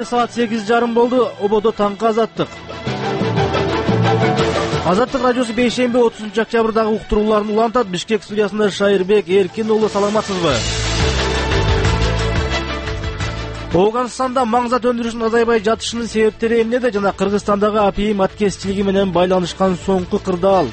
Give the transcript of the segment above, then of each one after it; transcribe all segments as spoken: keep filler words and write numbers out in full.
саат сегиз жарым болду. Ободо таңкы азаттык. Азаттык радиосу бейшемби отузунчу октябрдагы уктурууларын улантат. Бишкек студиясында Шайырбек Эркин уулу, саламатсызбы? Оганстанда маңзат өндүрүшүнүн азайбай жатышынын себептери эмнеде жана Кыргызстандагы апийим аткезчилиги менен байланышкан соңку кырдаал?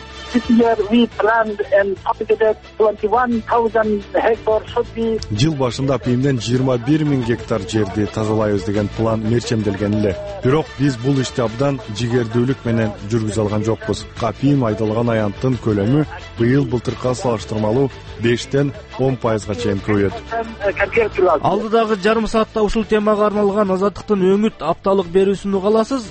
Жыл башында апийимден жыйырма бир миң гектар жерди тазалайбыз деген план мерчемделген эле. Бирок биз бул ишти абдан жигердүүлүк менен жүргүзө алган жокпуз. Апийим айдалган аянттын көлөмү быйыл былтыркыга салыштырмалуу бештен он пайызга чейин көбөйөт. Алдыдагы жарым саатта ушул темага арналган Азаттыктын өңүт апталык берүүсүн угаласыз.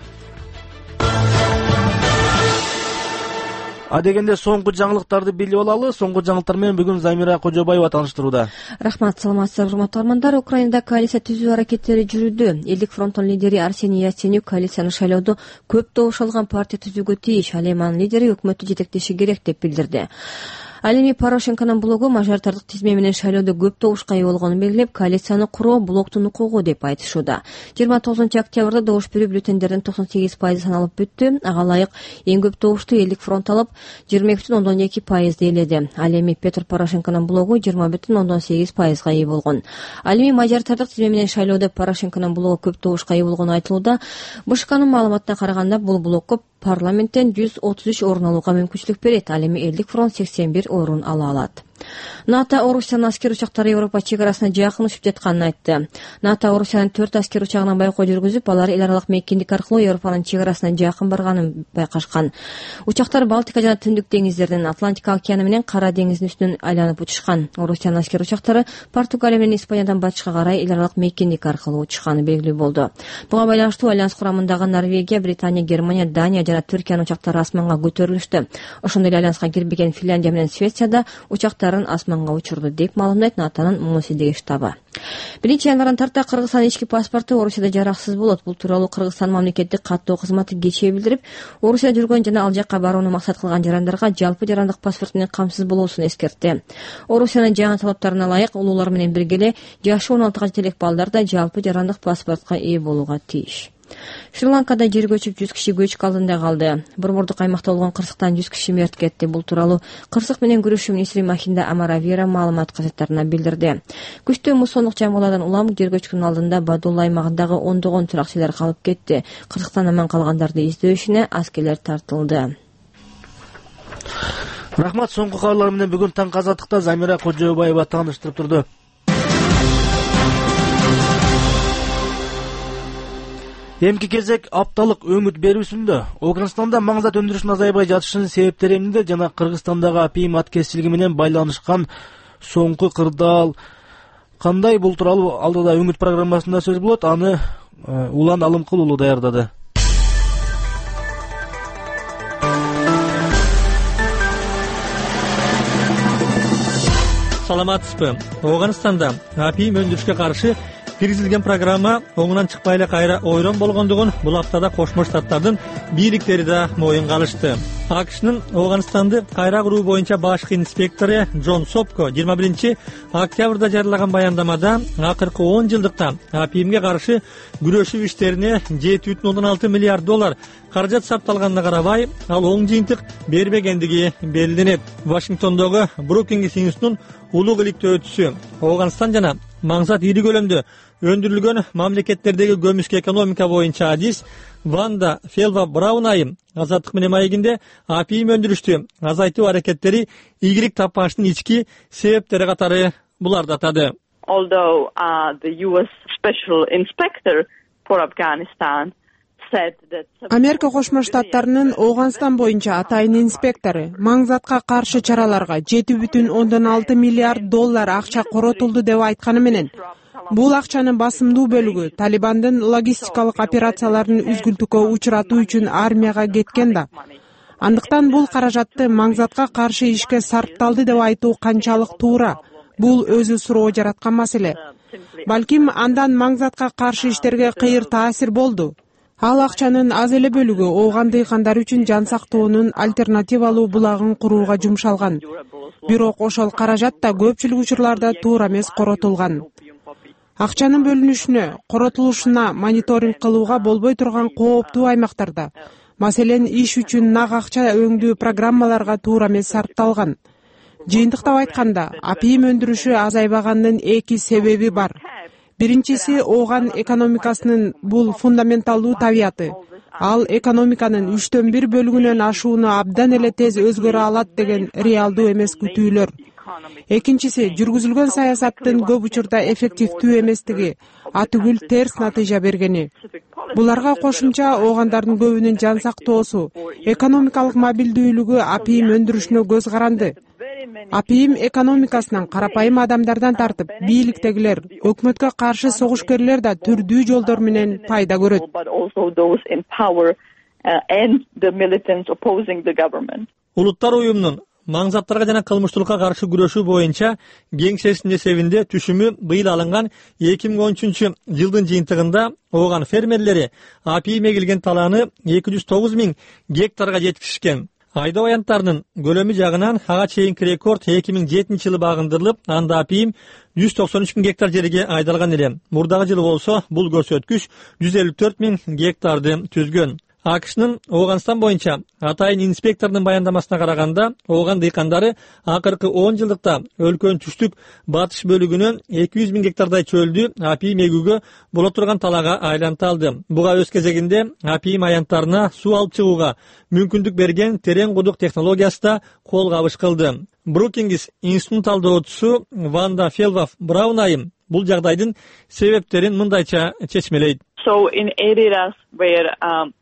Адегенде соңку жаңылыктарды билип алалы. Соңку жаңылыктар менен бүгүн Замира Кожобаева тааныштырууда. Рахмат, саламатсыздар урматтуу армандар. Украинада коалиция түзүү аракеттери жүрүүдө. Элдик фронттун лидери Арсений Яценюк коалицияны шайлоодо көп добуш алган партия түзүүгө тийиш, ал эми анын лидери өкмөттү жетектеши керек деп билдирди. Ал эми Порошенконун блогу мажоритардык тизме менен шайлоодо көп добушка ээ болгонун белгилеп, коалицияны куруу блоктун укугу деп айтышууда. жыйырма тогузунчу октябрда добуш берүү бюллетендердин токсон сегиз пайызы саналып бүттү. Ага ылайык эң көп добушту Элдик фронт алып, жыйырма эки бүтүн ондон эки пайызды ээледи. Ал эми Петр Порошенконун блогу жыйырма бүтүн ондон сегиз пайызга ээ болгон. Ал эми мажоритардык тизме менен шайлоодо Порошенконун блогу көп добушка ээ болгону айтылууда. БШКнын маалыматына караганда, бул блокко парламенттен жүз отуз үч орун алууга мүмкүнчүлүк берет. Ал эми Элдик фронт сексен бир орун ала алат. НАТО Орусиянын аскер учактары Европа чек арасына жакын учуп жатканын айтты. НАТО Орусиянын төрт аскер учагынан байкоо жүргүзүп, алар эл аралык мейкиндик аркылуу Европанын чек арасына жакын барганын байкашкан. Учактар Балтика жана Түндүк деңиздеринин, Атлантика океаны менен Кара деңиздин үстүнөн айланып учушкан. Орусиянын аскер учактары Португалия менен Испаниядан батышка карай эл аралык мейкиндик аркылуу учушканы белгилүү болду. Буга байланыштуу альянс курамындагы Норвегия, Британия, Германия, Дания жана Түркиянын учактары асманга көтөрүлүштү. Ошондой эле альянска кирбеген Финляндия менен Швеция да учактар асманга учурду деп маалымдайт НАТОнун Мусидеги штабы. Биринчи январдан тарта Кыргызстан ички паспорту Орусияда жараксыз болот. Бул тууралуу Кыргызстан мамлекеттик каттоо кызматы кечээ билдирип, Орусияда жүргөн жана ал жакка барууну максат кылган жарандарга жалпы жарандык паспорт менен камсыз болуусун эскертти. Орусиянын жаңы талаптарына ылайык улуулар менен бирге эле жашы он алтыга жетелек балдар да жалпы жарандык паспортко ээ болууга тийиш. Шри-Ланкада жер көчүп жүз киши көчкү алдында калды. Борбордук аймакта болгон кырсыктан жүз киши мерт кетти. Бул тууралуу кырсык менен күрөшүү министри Махинда Амаравира маалымат газеттарына билдирди. Күчтүү муссондук жамгырлардан улам жер көчкүнүн алдында Бадулла аймагындагы ондогон туракчылар калып кетти. Кырсыктан аман калгандарды издөө ишине аскерлер тартылды. Рахмат, соңку кабарлар менен бүгүн таң азаттыкта Замира Кожобаева тааныштырып турду. Эмки кезек апталык өңүт берүүсүндө. Оганстанда маңзат өндүрүшүнүн азайбай жатышынын себептери эмнеде жана Кыргызстандагы апийим аткезчилиги менен байланышкан соңку кырдаал кандай? Бул тууралуу алдыда өңүт программасында сөз болот. Аны Улан Алымкул уулу даярдады. Саламатсызбы? Оганстанда апийим өндүрүшкө каршы киргизилген программа оңунан чыкпай эле кайра ойрон болгондугун бул аптада Кошмо Штаттардын бийликтери да моюнга алышты. АКШнын Оганстанды кайра куруу боюнча башкы инспектору Джон Сопко жыйырма биринчи октябрда жарыялаган баяндамада акыркы он жылдыкта апийимге каршы күрөшүү иштерине жети бүтүн ондон алты миллиард доллар каражат сарпталганына карабай, ал оң жыйынтык бербегендиги белгиленет. Вашингтондогу Брукингс институтунун улуг иликтөөчүсү Оганстан жана маңзат ири көлөмдө өндүрүлгөн мамлекеттердеги көмүскө экономика боюнча адис Ванда Фелва Браун айым Азаттык менен маегинде апийим өндүрүштү азайтуу аракеттери ийгилик тапканчынын ички себептери катары буларды атады. Although uh, the U S Special Inspector for Afghanistan Америка Кошмо Штаттарынын Оганстан боюнча атайын инспектору маңзатка каршы чараларга жети бүтүн ондон алты миллиард доллар акча коротулду деп айтканы менен, бул акчанын басымдуу бөлүгү Талибандын логистикалык операцияларын үзгүлтүккө учуратуу үчүн армияга кеткен да. Андыктан бул каражатты маңзатка каршы ишке сарпталды деп айтуу канчалык туура? Бул өзү суроо жараткан маселе. Балким андан маңзатка каршы иштерге кыйыр таасир болду. Ал акчанын аз эле бөлүгү ооган дыйкандар үчүн жан сактоонун альтернативалуу булагын курууга жумшалган. Бирок ошол каражат да көпчүлүк учурларда туура эмес коротулган. Акчанын бөлүнүшүнө, коротулушуна мониторинг кылууга болбой турган кооптуу аймактарда, маселен иш үчүн нак акча өңдүү программаларга туура эмес сарпталган. Жыйынтыктап айтканда, апийим өндүрүшү азайбаганынын эки себеби бар. Биринчиси ооган экономикасынын бул фундаменталдуу табияты. Ал экономиканын үчтөн бир бөлүгүнөн ашууну абдан эле тез өзгөрө алат деген реалдуу эмес күтүүлөр. Экинчиси, жүргүзүлгөн саясаттын көп учурда эффективдүү эместиги, атүгүл терс натыйжа бергени. Буларга кошумча оогандардын көбүнүн жан сактоосу, экономикалык мобилдүүлүгү апийим өндүрүшүнө көз каранды. Апийим экономикасынан карапайым адамдардан тартып, бийликтегилер, өкмөткө каршы согушкерлер да түрдүү жолдор менен пайда көрөт. Улуттар уюмунун маңзаттарга жана кылмыштуулукка каршы күрөшүү боюнча кеңсесинин эсебинде түшүмү быйыл алынган эки миң он үчүнчү жылдын жыйынтыгында ооган фермерлери апийим эгилген талааны эки жүз тогуз миң гектарга жеткизишкен. Айдоо аянттарынын көлөмү жагынан ага чейинки рекорд эки миң жетинчи жылы багындырылып, анда апийим жүз токсон үч миң гектар жерге айдалган эле. Мурдагы жылы болсо бул көрсөткүч жүз элүү төрт миң гектарды түзгөн. АКШнын Ооганстан боюнча атайын инспектордун баяндамасына караганда, ооган дыйкандары акыркы он жылдыкта өлкөнүн түштүк батыш бөлүгүнөн эки жүз миң гектардай чөлдү апийим эгүүгө боло турган талаага айланта алды. Буга өз кезегинде апийим аянттарына суу алып чыгууга мүмкүндүк берген терең кудук технологиясы да кол кабыш кылды. Брукингс институтунун талдоочусу Ванда Фелваф Браун айым бул жагдайдын себептерин мындайча чечмелейт. So in areas where um,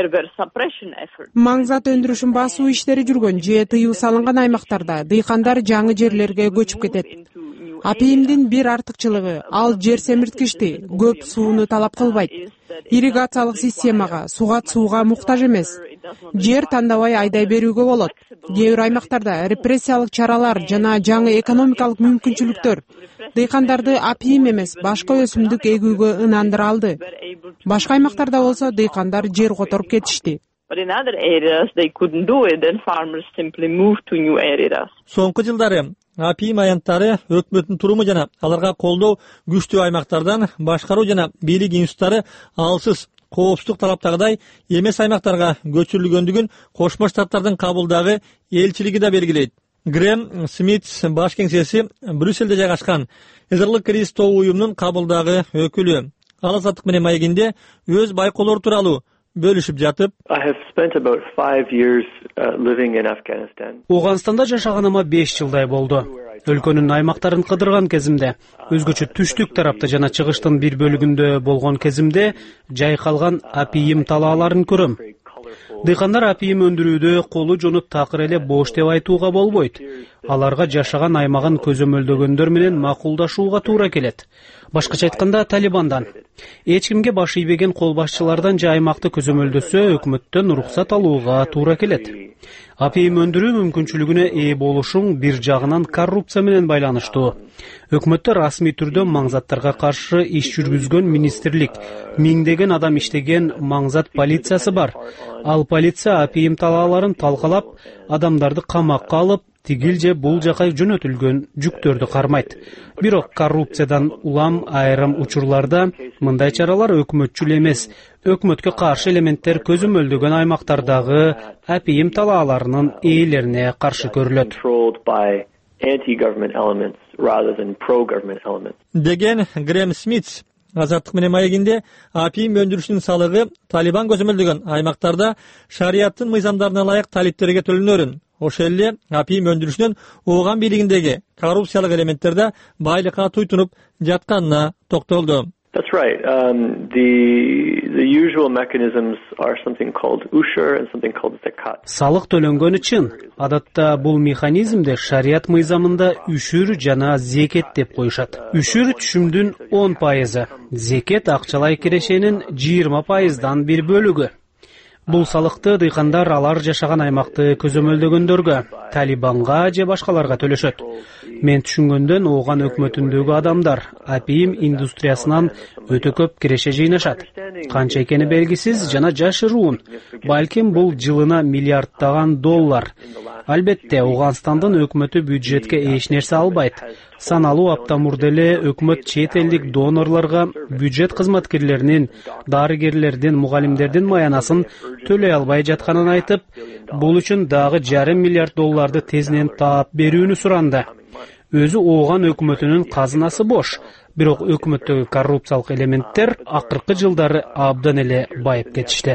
Маңзат өндүрүшүн басуу иштери жүргөн же тыюу салынган аймактарда дыйкандар жаңы жерлерге көчүп кетет. Апийимдин бир артыкчылыгы, ал жер семирткичти, көп сууну талап кылбайт. Ирригациялык системага, сугат сууга муктаж эмес. Жер тандабай айдай берүүгө болот. Кээ бир аймактарда репрессиялык чаралар жана жаңы экономикалык мүмкүнчүлүктөр дыйкандарды апийим эмес, башка өсүмдүк эгүүгө ынандыра алды. Башка аймактарда болсо дыйкандар жер которуп кетишти. Соңку жылдары апийим аянттары өкмөттүн туруму жана аларга колдоо күчтүү аймактардан башкаруу жана бийлик институттары алсыз коопсуздук талаптагыдай эмес аймактарга көчүрүлгөндүгүн Кошмо Штаттардын Кабулдагы элчилиги да белгилейт. Грэм Смит баш кеңсеси Брюсселде жайгашкан Эзерлик Крист уюмунун Кабулдагы өкүлү. Ал Азаттык менен маегинде өз байкоолору тууралуу бөлүшүп жатып, Ооганстанда жашаганыма беш жылдай болду. Өлкөнүн аймактарын кыдырган кезимде, өзгөчө түштүк тарапта жана чыгыштын бир бөлүгүндө болгон кезимде жайкалган апийим талааларын көрөм. Дыйкандар апийим өндүрүүдө колу жону такыр эле бош деп айтууга болбойт. Аларга жашаган аймагын көзөмөлдөгөндөр менен макулдашууга туура келет. Башкача айтканда, Талибандан, эч кимге баш ийбеген кол башчылардан же аймакты көзөмөлдөсө, өкмөттөн уруксат алууга туура келет. Апийим өндүрүү мүмкүнчүлүгүнө ээ болушуң бир жагынан коррупция менен байланыштуу. Өкмөттө расмий түрдө маңзаттарга каршы иш жүргүзгөн министрлик, миңдеген адам иштеген маңзат полициясы бар. Ал полиция апийим талааларын талкалап, адамдарды камакка алып, тигил же бул жака жөнөтүлгөн жүктөрдү кармайт. Бирок коррупциядан улам айрым учурларда мындай чаралар өкмөтчүл эмес, өкмөткө каршы элементтер көзөмөлдөгөн аймактардагы апийим талааларынын ээлерине каршы көрүлөт деген Грэм Смит. Азаттык менен маегинде апийим өндүрүшүнүн салыгы Талибан көзөмөлдөгөн аймактарда шарияттын мыйзамдарына ылайык талиптерге төлөнөрүн, ошол эле апийим өндүрүшүнөн ооган бийлигиндеги коррупциялык элементтерде байлыкка туйтунуп жатканына токтолду. That's right. Um, the the usual mechanisms are something called ushur and something called zakat. Салык төлөнгөн үчүн адатта бул механизмде шарият мыйзамында үшүр жана зекет деп коюшат. Үшүр түшүмдүн он пайызы, зекет акчалай кирешенин жыйырма пайыздан бир бөлүгү. Бул салыкты дыйкандар алар жашаган аймакты көзөмөлдөгөндөргө, Талибанга же башкаларга төлөшөт. Мен түшүнгөндөн ооган өкмөтүндөгү адамдар апийим индустриясынан өтө көп киреше жыйнашат. Канча экени белгисиз жана жашыруун. Балким бул жылына миллиарддаган доллар. Албетте, Ооганстандын өкмөтү бюджетке эч нерсе албайт. Саналуу апта мурда эле өкмөт чет элдик донорлорго бюджет кызматкерлеринин, дарыгерлердин, мугалимдердин маянасын төлөй албай жатканын айтып, бул үчүн дагы жарым миллиард долларды тезинен таап берүүнү суранды. Өзү Ооган өкмөтүнүн казынасы бош, бирок өкмөттөгү коррупциялык элементтер акыркы жылдары абдан эле байып кетишти.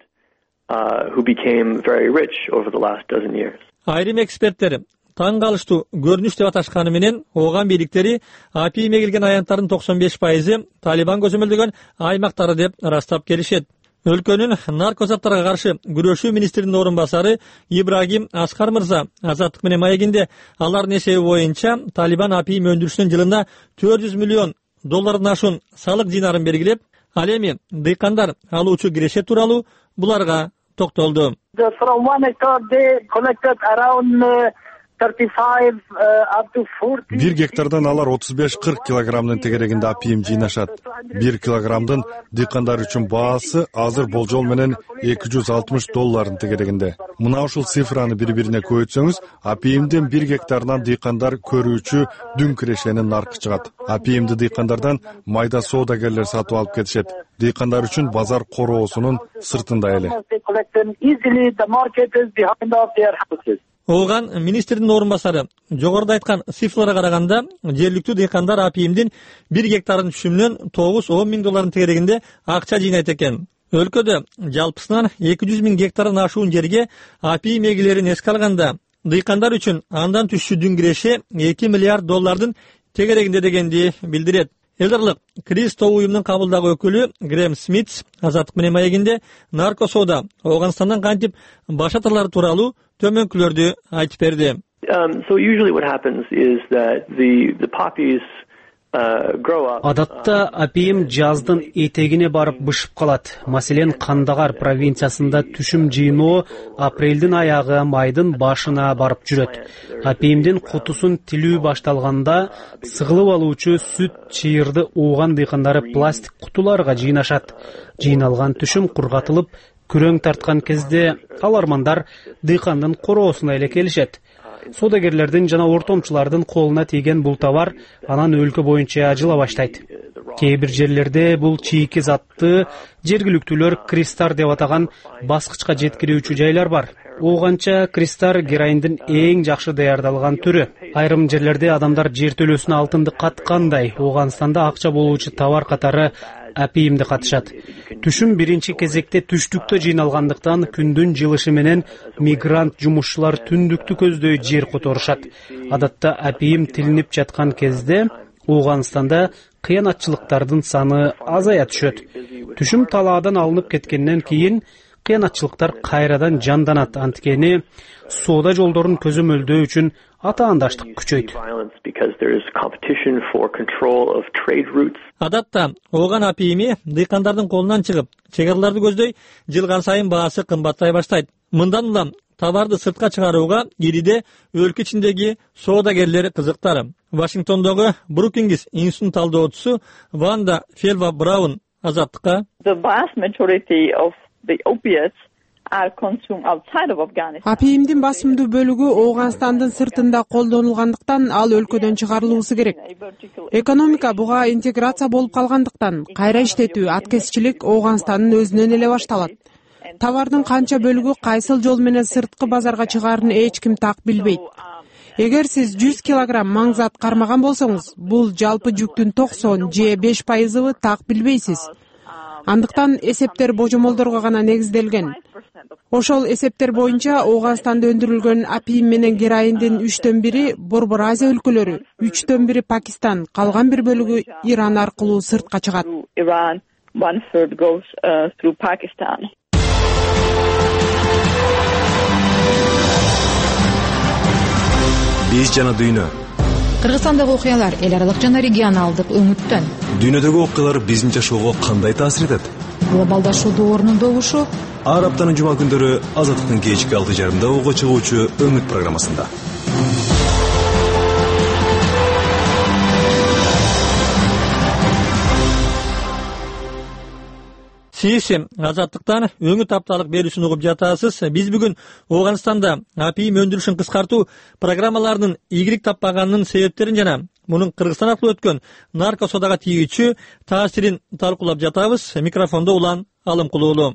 Айрым эксперттер таң калыштуу көрүнүш деп аташканы менен Ооган бийликтери апийим эгилген аянттардын токсон беш пайызы Талибан көзөмөлдөгөн аймактары деп ырастап келишет. Өлкөнүн нарко заттарга каршы күрөшүү министринин орун басары Ибрагим Аскар мырза Азаттык менен маегинде алардын эсеби боюнча Талибан апийим өндүрүшүнүн жылына төрт жүз миллион доллардан ашуун салык жыйнарын белгилеп, ал эми дыйкандар алуучу киреше тууралуу буларга токтолду. Бир гектардан алар отуз беш кырк килограммдын тегерегинде апийим жыйнашат. Бир килограммдын дыйкандар үчүн баасы азыр болжол менен эки жүз алтымыш доллардын тегерегинде. Мына ушул цифраны бири-бирине көбөйтсөңүз, апийимдин бир гектарынан дыйкандар көрүүчү дүң кирешенин наркы чыгат. Апийимди дыйкандардан майда соодагерлер сатып алып кетишет. Дыйкандар үчүн базар короосунун сыртында эле. Ооган министрдин орун басары жогоруда айткан цифрларга караганда жергиликтүү дыйкандар апийимдин бир гектарын түшүмүнөн тогуз он миң доллардын тегерегинде акча жыйнайт экен. Өлкөдө жалпысынан эки жүз миң гектардан ашуун жерге апийим эгилерин эске алганда, дыйкандар үчүн андан түшчү дүң киреше эки миллиард доллардын тегерегинде дегенди билдирет. Элдарлык Кристо уюмдун кабылдагы өкүлү Грэм Смитс Азаттык менен маегинде нарко соода Ооганстандан кантип баш атарлары тууралуу төмөнкүлөрдү айтып берди. Адатта апийим жаздын этегине барып бышып калат. Маселен, Кандагар провинциясында түшүм жыйноо апрелдин аягы, майдын башына барып жүрөт. Апийимдин кутусун тилүү башталганда сыгылып алуучу сүт чыйырды Ооган дыйкандары пластик кутуларга жыйнашат. Жыйналган түшүм кургатылып, күрөң тарткан кезде алармандар дыйкандын короосуна эле келишет. Соодагерлердин жана ортомчулардын колуна тийген бул товар анан өлкө боюнча жыла баштайт. Кээ бир жерлерде бул чийки затты жергиликтүүлөр кристар деп атаган баскычка жеткирүүчү жайлар бар. Ооганча кристар героиндин эң жакшы даярдалган түрү. Айрым жерлерде адамдар жер төлөөсүнө алтынды каткандай Ооганстанда акча болуучу товар катары апийимди катышат. Түшүм биринчи кезекте түштүктө жыйналгандыктан күндүн жылышы менен мигрант жумушчулар түндүктү көздөй жер которушат. Адатта апийим тилинип жаткан кезде Ооганстанда кыянатчылыктардын саны азая түшөт. Түшүм талаадан алынып кеткенден кийин кыянатчылыктар кайрадан жанданат, анткени соода жолдорун көзөмөлдөө үчүн атаандаштык күчөйт. Адатта Ооган апийими дыйкандардын колунан чыгып, чегарларды көздөй жылган сайын баасы кымбаттай баштайт. Мындан улам товарды сыртка чыгарууга ириде өлкө ичиндеги соодагерлер кызыктар. Вашингтондогу Брукингс институтунун талдоочусу Ванда Фелва Браун Азаттыкка: Апийимдин басымдуу бөлүгү Ооганстандын сыртында колдонулгандыктан ал өлкөдөн чыгарылуусу керек. Экономика буга интеграция болуп калгандыктан кайра иштетүү, аткезчилик Ооганстандын өзүнөн эле башталат. Товардын канча бөлүгү кайсыл жол менен сырткы базарга чыгаарын эч ким так билбейт. Эгер сиз жүз килограмм маңзат кармаган болсоңуз, бул жалпы жүктүн токсон же беш пайызы так билбейсиз. Андыктан эсептер божомолдорго гана негизделген. Ошол эсептер боюнча Ооганстанда өндүрүлгөн апийим менен героиндин үчтөн бири Борбор Азия өлкөлөрү, үчтөн бири Пакистан, калган бир бөлүгү Иран аркылуу сыртка чыгат. Биз жана дүйнө. Кыргызстандагы окуялар эл аралык жана регионалдык өңүттөн. Дүйнөдөгү окуялар биздин жашоого кандай таасир этет? глобалдашуудун орнундогушу. Ар аптанын жума күндөрү Азаттыктын кечки алты жарымда ого чыгуучу Өмүт программасында. Сиз Азаттыктан Өмүт апталык берүүсүн угуп жатасыз. Биз бүгүн Ооганстанда апийим өндүрүшүн кыскартуу программаларынын ийгилик таппаганынын себептерин жана мунун Кыргызстан аркылуу өткөн нарко содага тийүүчү таасирин талкуулап жатабыз. Микрофондо Улан Алымкулуулу.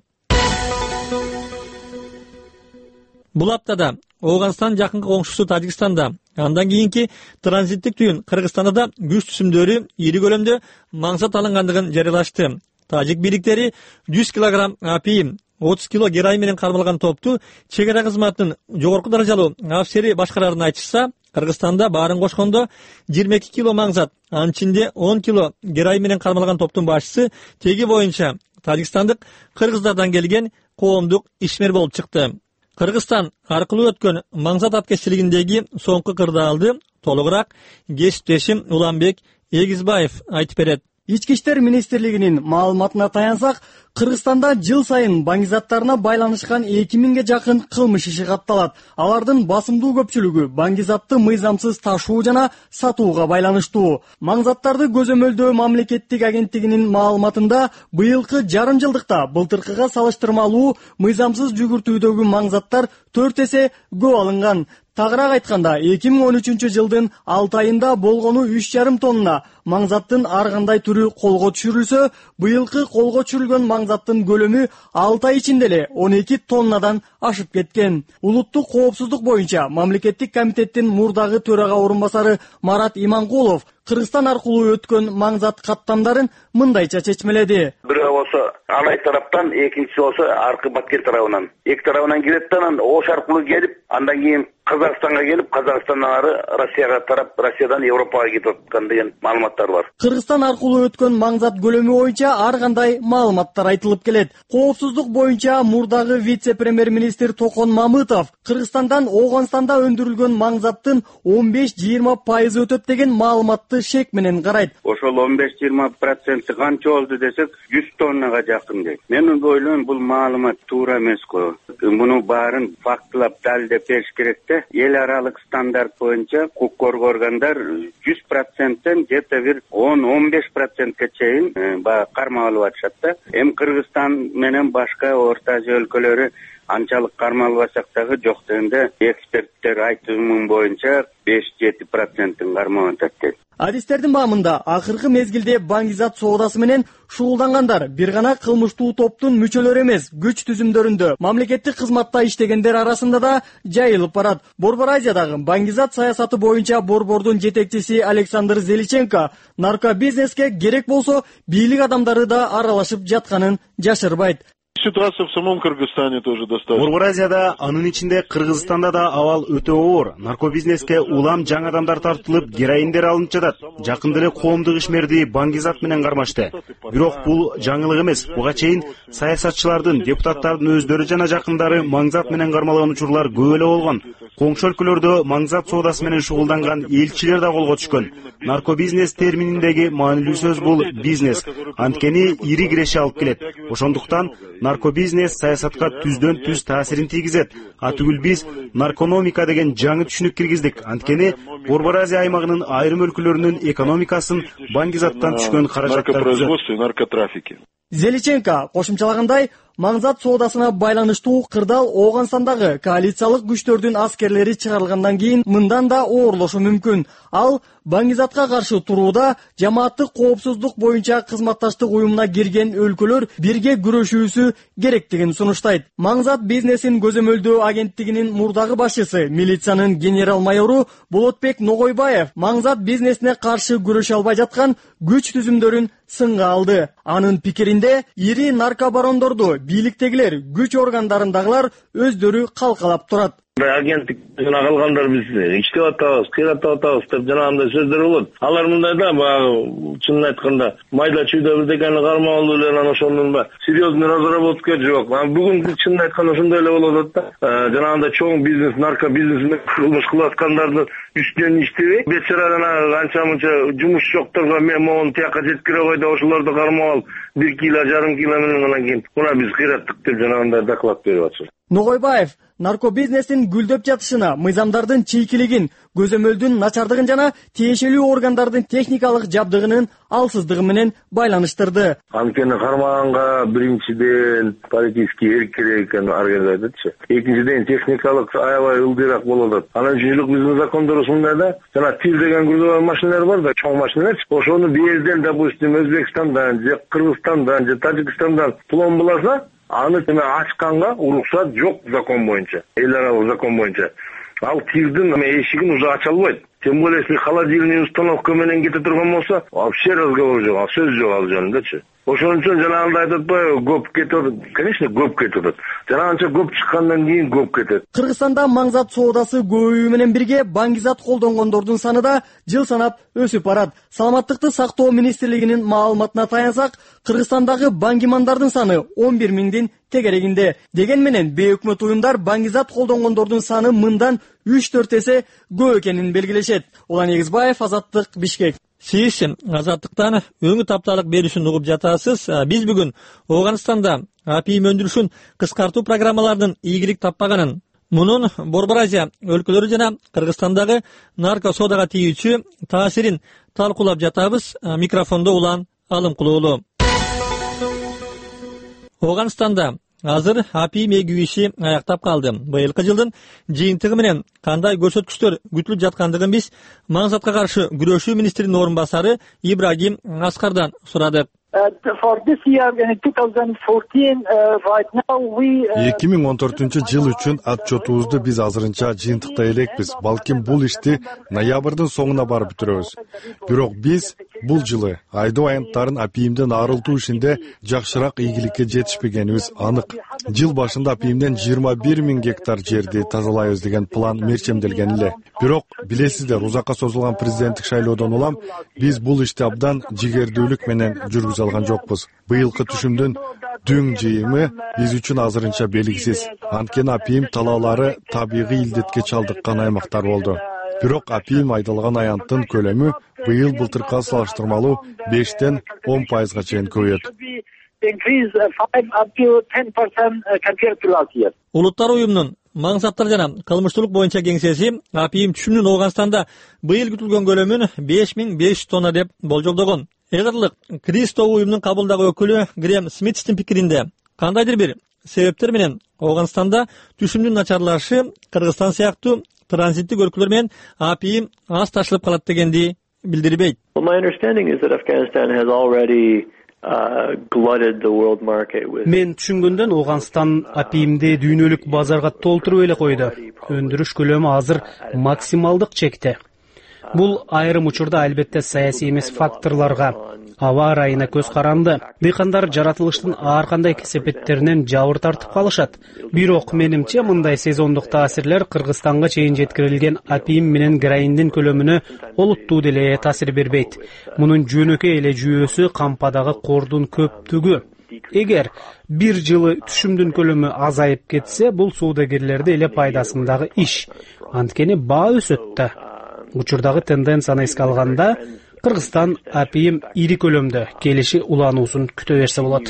Бул аптада Ооганстан жакынкы коңшусу Тажикстанда, андан кийинки транзиттик түйүн Кыргызстанда да күч түсүмдөрү ири көлөмдө маңзат алынгандыгын жарыялашты. Тажик бийликтери жүз килограмм апийим, отуз кило героин менен кармалган топту чек ара кызматынын жогорку даражалуу афсери башкарарын айтышса, Кыргызстанда баарын кошкондо жыйырма эки кило маңзат, анын ичинде он кило героин менен кармалган топтун башчысы теги боюнча тажикстандык кыргыздардан келген коомдук ишмер болуп чыкты. Кыргызстан аркылуу өткөн маңзат апкечилигиндеги соңку кырдаалды толугураак кесиптешим Уланбек Эгизбаев айтып берет. Ички иштер министрлигинин маалыматына таянсак, Кыргызстанда жыл сайын баңгизаттарына байланышкан эки миңге жакын кылмыш иши катталат. Алардын басымдуу көпчүлүгү баңгизатты мыйзамсыз ташуу жана сатууга байланыштуу. Маңзаттарды көзөмөлдөө мамлекеттик агенттигинин маалыматында быйылкы жарым жылдыкта былтыркыга салыштырмалуу мыйзамсыз жүгүртүүдөгү маңзаттар төрт эсе көп алынган. Тагыраак айтканда, эки миң он үчүнчү жылдын алты айында болгону үч жарым тонна маңзаттын ар кандай түрү колго түшүрүлсө, быйылкы колго түшүрүлгөн маңзаттын көлөмү алты ай ичинде эле он эки тоннадан ашып кеткен. Улуттук коопсуздук боюнча мамлекеттик комитеттин мурдагы төрага орун басары Марат Иманкулов Кыргызстан аркылуу өткөн маңзат каттамдарын мындайча чечмеледи. Бирөө болсо Алай тараптан, экинчиси болсо аркы Баткен тарабынан. Эки тарабынан келет да, анан Ош аркылуу келип, андан кийин Казакстанга келип, Казакстандан ары Россияга тарап, Россиядан Европага кетип аткан деген маалыматтар бар. Кыргызстан аркылуу өткөн маңзат көлөмү боюнча ар кандай маалыматтар айтылып келет. Коопсуздук боюнча мурдагы вице-премьер-министр Токон Мамытов Кыргызстандан Ооганстанда өндүрүлгөн маңзаттын он беш жыйырма пайызы өтөт деген маалыматты шек менен карайт. Ошол он беш жыйырма проценти канча болду десек, жүз тоннага жакын дейт. Мен ойлойм, бул маалымат туура эмес го. Муну баарын фактылап далилдеп бериш керек да. Эл аралык стандарт боюнча укук коргоо органдар жүз проценттен где-то бир он он беш процентке чейин баягы кармалып атышат да. Эми Кыргызстан менен башка Орто Азия өлкөлөрү анчалык кармалбасак дагы жок дегенде эксперттер айтымы боюнча беш жети проценттин кармап атат дейт. Адистердин баамында акыркы мезгилде баңгизат соодасы менен шугулдангандар бир гана кылмыштуу топтун мүчөлөрү эмес, күч түзүмдөрүндө мамлекеттик кызматта иштегендер арасында да жайылып барат. Борбор Азиядагы баңгизат саясаты боюнча борбордун жетекчиси Александр Зеличенко наркобизнеске керек болсо бийлик адамдары да аралашып жатканын жашырбайт. Ситуация в самом Кыргызстане тоже достаточно. Борбор Азияда, анын ичинде Кыргызстанда да абал өтө оор. Наркобизнеске улам жаңы адамдар тартылып, героиндер алынып жатат. Жакында эле коомдук ишмерди баңгизат менен кармашты. Бирок бул жаңылык эмес. Буга чейин саясатчылардын, депутаттардын өздөрү жана жакындары маңзат менен кармалган учурлар көп эле болгон. Коңшу өлкөлөрдө маңзат соодасы менен шугулданган элчилер да колго түшкөн. Наркобизнес термининдеги маанилүү сөз бул бизнес. Анткени ири киреше алып келет. Ошондуктан наркобизнес саясатка түздөн түз таасирин тийгизет. А түгүл биз наркономика деген жаңы түшүнүк киргиздик. Анткени Борбор Азия аймагынын айрым өлкөлөрүнүн экономикасын баңгизаттан түшкөн каражаттар наркотрафики. Зеличенко кошумчалагандай, маңзат соодасына байланыштуу кырдаал Ооганстандагы коалициялык күчтөрдүн аскерлери чыгарылгандан кийин мындан да оорлошу мүмкүн. Ал баңгизатка каршы турууда жамааттык коопсуздук боюнча кызматташтык уюмуна кирген өлкөлөр бирге күрөшүүсү керектигин сунуштайт. Маңзат бизнесин көзөмөлдөө агенттигинин мурдагы башчысы, милициянын генерал майору Болотбек Ногойбаев маңзат бизнесине каршы күрөшө албай жаткан күч түзүмдөрүн сынга алды. Анын пикиринде ири наркобарондорду бийликтегилер, күч органдарындагылар өздөрү калкалап турат. агенттик жана калгандар биз иштеп атабыз, кыйратып атабыз деп жанагындай сөздөр болот. Алар мындай да, баягы чынын айтканда майда чүйдө бирдекени кармалуу эле анан ошондон ба серьезный разработка жок. Бүгүн чынын айтканда ошондой эле болуп атат да. Жанагындай чоң бизнес, нарко бизнес кылмыш кылып аткандардын үстүнөн иштебей, бечара канча мынча жумуш жокторго мен могун тияка жеткире кой деп ошолорду кармап алып, бир кило, жарым кило менен анан кийин мына биз кыйраттык деп жанагындай доклад берип атышат. Ногойбаев наркобизнестин гүлдөп жатышына, мыйзамдардын чийкилигин, көзөмөлдүн начардыгын жана тиешелүү органдардын техникалык жабдыгынын алсыздыгы менен байланыштырды. Анткени кармаганга биринчиден политический эркирээк экенин ар ким айтатчы. Экинчиден техникалык аябай ылдыйраак болуп атат. Анан жүзүлүк биздин закондор ушундай да, жана тир деген грузовой машиналар бар да, чоң машиналар. Ошону бизден, допустим, Өзбекстандан, же Кыргызстандан, же Тажикстандан пломб буласа, аны теме ачканга уруксат жок закон боюнча, эл аралык закон боюнча. Ал тирдин эшигин уже ача албайт. Тем более, если холодильный установка менен кете турган болсо, вообще разговор жок, сөз жок ал жөнүндө. Ошон үчүн жанагындай айтат атпайбы, көп кетет. Конечно, көп кетет. Жанагынча көп чыккандан кийин көп кетет. Кыргызстанда маңзат соодасы көбөйүү менен бирге баңгизат колдонгондордун саны да жыл санап өсүп барат. Саламаттыкты сактоо министрлигинин маалыматына таянсак, Кыргызстандагы баңгимандардын саны он бир миңдин тегерегинде. Деген менен бейөкмөт уюмдар баңгизат колдонгондордун саны мындан үч төрт эсе көп экенин белгилешет. Улан Эгизбаев, Азаттык, Бишкек. Сиз Азаттыктан өңү тапталык берүүсүн угуп жатасыз. Биз бүгүн Ооганстанда апийим өндүрүшүн кыскартуу программаларынын ийгилик таппаганын, мунун Борбор Азия өлкөлөрү жана Кыргызстандагы нарко соодага тийүүчү таасирин талкуулап жатабыз. Микрофондо Улан Алымкулуулу. Ооганстанда азыр апийим эгүү иши аяктап калды. Быйылкы жылдын жыйынтыгы менен кандай көрсөткүчтөр күтүлүп жаткандыгын биз маңзатка каршы күрөшүү министринин орун басары Ибрагим Аскардан сурадык. эки миң он төртүнчү жыл үчүн отчетубузду биз азырынча жыйынтыктай элекпиз. Балким бул ишти ноябрдын соңуна барып бүтүрөбүз. Бирок биз бул жылы айдоо аянттарын апийимден арылтуу ишинде жакшыраак ийгиликке жетишпегенибиз анык. Жыл башында апийимден жыйырма бир миң гектар жерди тазалайбыз деген план мерчемделген эле. Бирок билесиздер, узакка созулган президенттик шайлоодон улам биз бул ишти абдан жигердүүлүк менен жүргүзө алган жокпуз. Быйылкы түшүмдүн дүң жыйымы биз үчүн азырынча белгисиз. Анткени апийим талаалары табигый илдетке чалдыккан аймактар болду. Бирок апийим айдалган аянттын көлөмү быйыл былтыркыга салыштырмалуу бештен он пайызга чейин көбөйөт. Улуттар уюмунун маңзаттар жана кылмыштуулук боюнча кеңсеси апийим түшүмүнүн Ооганстанда быйыл күтүлгөн көлөмүн беш миң беш жүз тонна деп болжолдогон. Эдерлык Кристо уюмунун кабылдагы өкүлү Грем Смитстин пикиринде кандайдыр бир себептер менен Ооганстанда түшүмдүн начарлашы Кыргызстан сыяктуу транзиттик өлкөлөр менен апийим аз ташылып калат дегенди билдирбейт. Мен түшүнгөндөн Ооганстан апийимди дүйнөлүк базарга толтуруп эле койду. Өндүрүш көлөмү азыр максималдык чекте. Бул айрым учурда албетте саясий эмес факторлорго, аба ырайына көз каранды. Дыйкандар жаратылыштын ар кандай кесепеттеринен жабыр тартып калышат. Бирок менимче мындай сезондук таасирлер Кыргызстанга чейин жеткирилген апийим менен героиндин көлөмүнө олуттуу деле таасир бербейт. Мунун жөнөкөй эле жүйөсү кампадагы кордун көптүгү. Эгер бир жылы түшүмдүн көлөмү азайып кетсе, бул соодагерлерде эле пайдасындагы иш. Анткени баа өсөт да. Учурдагы тенденцияны эске алганда, Кыргызстан апийим ири көлөмдө келиши улануусун күтө берсе болот.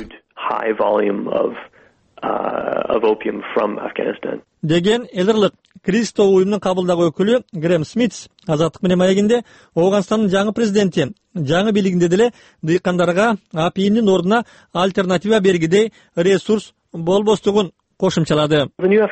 Деген элдерлык Кристо уюмунун кабылдагы өкүлү Грем Смитс Азаттык менен маегинде Ооганстандын жаңы президенти жаңы бийлигинде деле дыйкандарга апийимдин ордуна альтернатива бергидей ресурс болбостугун кошумчалады.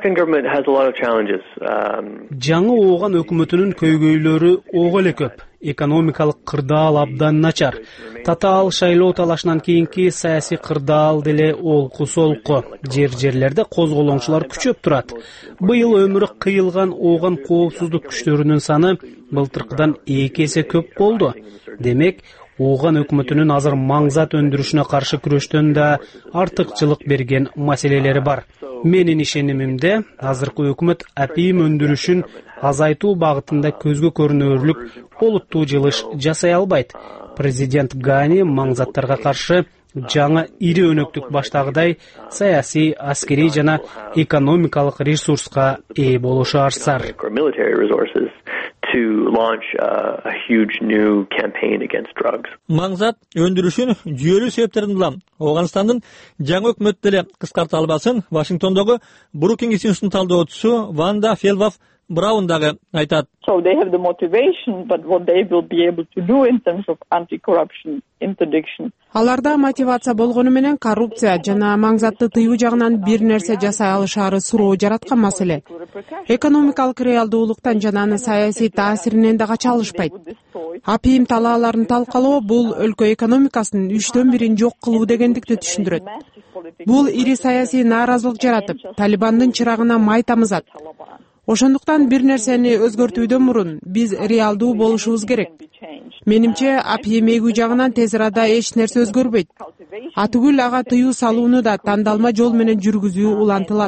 Жаңы Ооган өкмөтүнүн көйгөйлөрү ого эле көп. Экономикалык кырдаал абдан начар. Татаал шайлоо талашынан кийинки саясий кырдаал деле олку солку. Жер-жерлерде козголоңчулар күчөп турат. Быйыл өмүрү кыйылган Ооган коопсуздук күчтөрүнүн саны былтыркыдан эки эсе көп болду. Демек, Ооган өкмөтүнүн азыр маңзат өндүрүшүнө каршы күрөштөн да артыкчылык берген маселелери бар. Менин ишенимимде азыркы өкмөт апийим өндүрүшүн азайтуу багытында көзгө көрүнөрлүк олуттуу жылыш жасай албайт. Президент Гани маңзаттарга каршы жаңы ири өнөктүк баштагыдай саясий, аскерий жана экономикалык ресурска ээ болушу арзар. Маңзат өндүрүшүн жүйөлүү себептерден улам Ооганстандын жаңы өкмөт деле кыскарта албасын Вашингтондогу Brookings институтунун талдоочусу Ванда Фелваф Браун дагы айтат. So they have the motivation, but what they will be able to do in terms of anti-corruption interdiction. Аларда мотивация болгону менен коррупция жана маңзатты тыюу жагынан бир нерсе жасай алышары суроо жараткан маселе. Экономикалык реалдуулуктан жана анын саясий таасиринен да кача алышпайт. Апийим талааларын талкалоо бул өлкө экономикасынын үчтөн бирин жок кылуу дегендикти түшүндүрөт. Бул ири саясий нааразылык жаратып, Талибандын чырагына май тамызат. Ошондуктан бир нерсени өзгөртүүдөн мурун биз реалдуу болушубуз керек. Менимче, апийим эгүү жагынан тез арада эч нерсе өзгөрбөйт. Атүгүл ага тыюу салууну да тандалма жол менен жүргүзүү улантылат.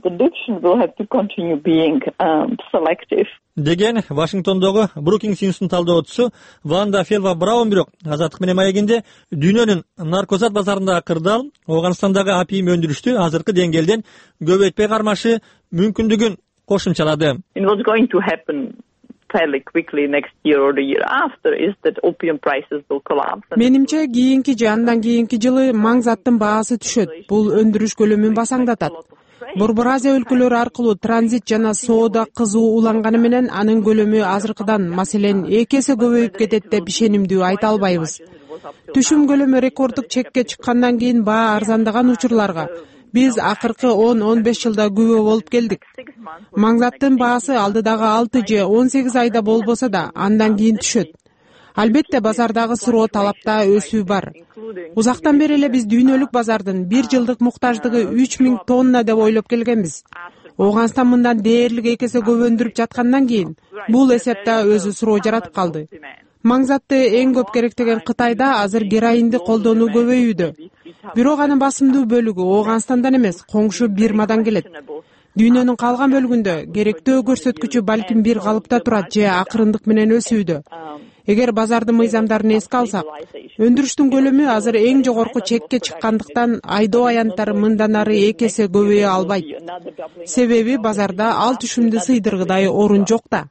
Деген Вашингтондогу Brookings институтунун талдоочусу Ванда Фелва Браун. Бирок Азаттык менен маегинде дүйнөнүн наркозат базарындагы кырдаал Ооганстандагы апийим өндүрүштү азыркы деңгээлден көбөйтпөй кармашы мүмкүндүгүн кошумчалады. What's going to happen fairly quickly next year or the year after is that opium prices will collapse. Менимче, кийинки же андан кийинки жылы маңзаттын баасы түшөт. Бул өндүрүш көлөмүн басаңдатат. Борбор Азия өлкөлөрү аркылуу транзит жана соода кызуу уланганы менен анын көлөмү азыркыдан, маселен, эки эсе көбөйүп кетет деп ишенимдүү айта албайбыз. Түшүм көлөмү рекорддук чекке чыккандан кийин баа арзандаган учурларга биз акыркы он он беш жылда күбө болуп келдик. Маңзаттын баасы алдыдагы алты же он сегиз айда болбосо да андан кийин түшөт. Албетте базардагы суроо талапта өсүү бар. Узактан бери эле биз дүйнөлүк базардын бир жылдык муктаждыгы үч миң тонна деп ойлоп келгенбиз. Ооганстан мындан дээрлик эки эсе көп өндүрүп жаткандан кийин бул эсепте өзү суроо жаратып калды. Маңзатты эң көп керектеген Кытайда азыр героинди колдонуу көбөйүүдө. Бирок анын басымдуу бөлүгү Ооганстандан эмес, коңшу Бирмадан келет. Дүйнөнүн калган бөлүгүндө керектөө көрсөткүчү балким бир калыпта турат же акырындык менен өсүүдө. Эгер базардын мыйзамдарын эске алсак, өндүрүштүн көлөмү азыр эң жогорку чекке чыккандыктан айдоо аянттары мындан ары эки эсе көбөйө албайт. Себеби базарда ал түшүмдү сыйдыргыдай орун жок да.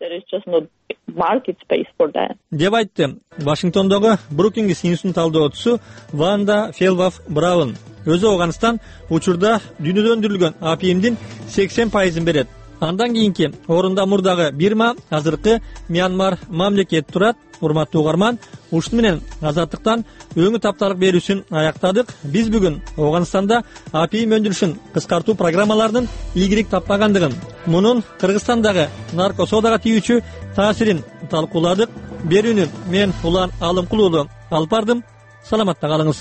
деп айтты Вашингтондогу Brookings институтунун талдоочусу Ванда Фелваф Браун. Өзү Ооганстан учурда дүйнөдө өндүрүлгөн апийимдин сексен пайызын берет. Андан кийинки орунда мурдагы Бирма, азыркы Мьянмар мамлекет турат. Урматтуу угарман, ушуну менен азаттыктан өңү тапталык берүүсүн аяктадык. Биз бүгүн Ооганстанда апийим өндүрүшүн кыскартуу программаларынын ийгилик таппагандыгын, мунун Кыргызстандагы нарко соодага тийүүчү таасирин талкууладык. Берүүнү мен Улан Алымкул уулу алып бардым. Саламатта калыңыз.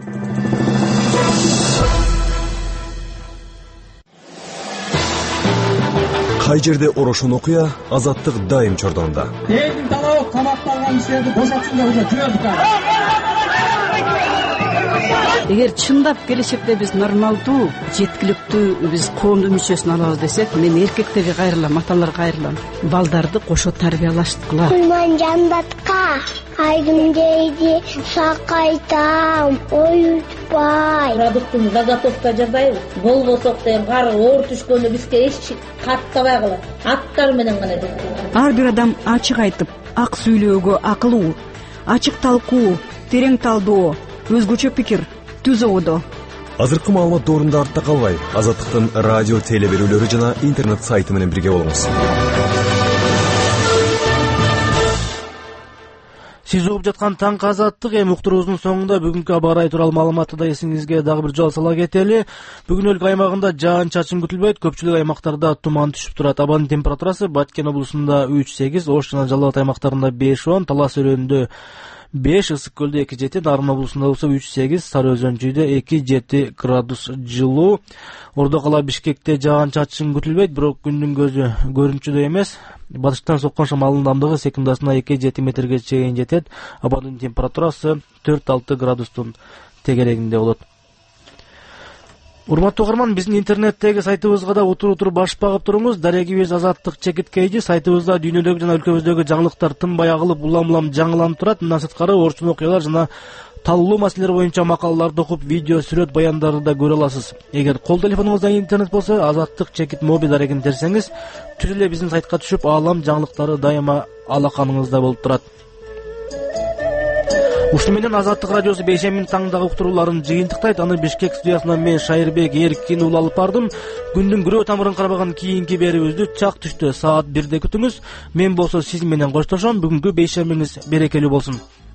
Кай жерде орошон окуя, азаттык дайым чордонунда. Элдин талабы камакталган кишилерди бошотсун деп уже жүрөдүк. Эгер чындап келечекте биз нормалдуу, жеткиликтүү биз коомдун мүчөсүн алабыз десек, мен эркектерге кайрылам, аталарга кайрылам. Балдарды кошо тарбиялаштыкыла. Мен жандатка айдым дейди, сакайтам, оютпай. Продуктун заготовка жасайбыз. Болбосок деген кары оор түшкөндө бизге эч каттабай калат. Аттар менен гана дейт. Ар бир адам ачык айтып, ак сүйлөөгө акылуу, ачык талкуу, терең талдоо, өзгөчө пикир түзүүдө. Азыркы маалымат доорунда артта калбай, Азаттыктын радио телеберүүлөрү жана интернет сайты менен бирге болуңуз. Сиз угуп жаткан таңкы Азаттык. Эми уктуруубуздун соңунда бүгүнкү аба ырайы тууралуу маалыматты да эсиңизге дагы бир жол сала кетели. Бүгүн өлкө аймагында жаан-чачын күтүлбөйт, көпчүлүк аймактарда туман түшүп турат. Абанын температурасы Баткен облусунда үч сегиз, Ош жана Жалал Абад аймактарында беш он, Талас өрөөнүндө беш, ысык көлдө эки жети, Нарын облусунда болсо үч сегиз, Сары Өзөн эки жети градус жылуу. Ордо кала Бишкекте жаан чачышын күтүлбөйт, бирок күндүн көзү көрүнчүдөй эмес. Батыштан соккон шамалдын ылдамдыгы секундасына эки жети метрге чейин жетет. Абадын температурасы төрт алты градустун тегерегинде болот. Урматтуу угарман, биздин интернеттеги сайтыбызга да утур утур баш багып туруңуз. Дарегибиз Азаттык чекит кейжи. Сайтыбызда дүйнөдөгү жана өлкөбүздөгү жаңылыктар тынбай агылып, улам-улам жаңыланып турат. Мындан сырткары орчун окуялар жана таллуу маселелер боюнча макалаларды окуп, видео, сүрөт, баяндарды да көрө аласыз. Эгер кол телефонуңузда интернет болсо, Азаттык чекит моби дарегин терсеңиз, түз эле биздин сайтка түшүп, аалам жаңылыктары дайыма алаканыңызда болуп турат. Ушуну менен Азаттык радиосу бейшембинин таңдагы уктурууларын жыйынтыктайт. Аны Бишкек студиясынан мен Шайырбек Эркин уулу алып бардым. Күндүн күрөө тамырын карабаган кийинки берүүбүздү чак түштө саат бирде күтүңүз. Мен болсо сиз менен коштошом. Бүгүнкү бейшембиңиз берекелүү болсун.